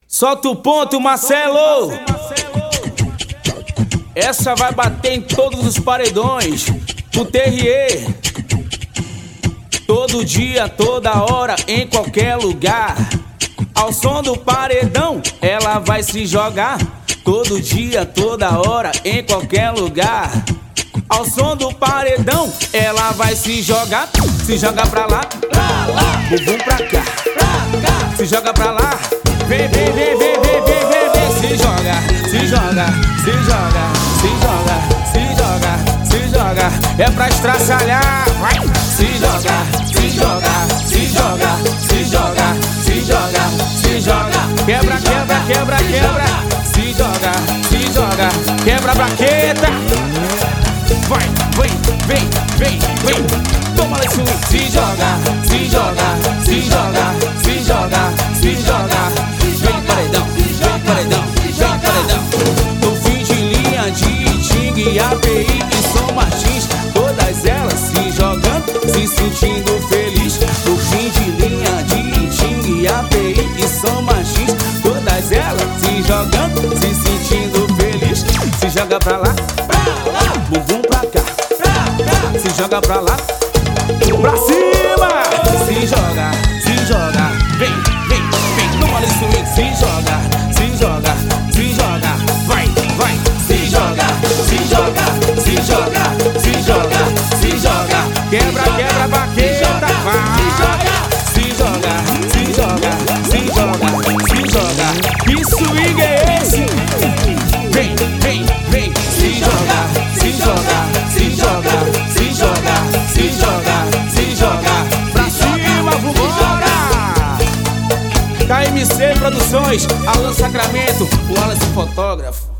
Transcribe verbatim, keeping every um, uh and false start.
Solta o ponto, Marcelo. Essa vai bater em todos os paredões. O Terrier. Todo dia, toda hora, em qualquer lugar. Ao som do paredão, ela vai se jogar. Todo dia, toda hora, em qualquer lugar. Ao som do paredão, ela vai se jogar. Se joga pra lá, pra lá, bumbum pra cá, pra cá. Se joga pra lá, vem, vem, vem, vem, vem, vem, vem, vem. Se joga, se joga, se joga, se joga, se joga, se joga. É pra estraçalhar, vai. Se joga, se joga, se joga, se joga, se joga, se joga. Quebra, quebra, quebra, quebra. Se joga, se joga, quebra a braqueta. Vai, vem, vem, vem, vem. Toma esse swing. Se joga, se joga, se joga, se joga, se joga. Vem paredão, vem paredão, vem paredão. No fim de linha de Ting e A P I e São Martins, todas elas se jogando, se sentindo feliz. No fim de linha de Ting e A P I e São Martins, todas elas se jogando, se sentindo feliz. Se joga pra lá, pra lá, bumbum pra cá, pra cá. Se joga pra lá, pra cima. Se joga, se joga, vem, vem, vem. Toma nesse swing. Se joga, se joga, se joga. Vai, vai. Se joga, se joga, se joga, se joga, se joga. Quebra, quebra a baqueta, vai. Se joga, se joga, se joga, se joga. Que swing é esse? Vem, vem, vem. Se joga, se joga, se joga, se joga, se joga, se joga. Pra cima, vambora! K M C Produções, Alan Sacramento, o Wallace fotógrafo.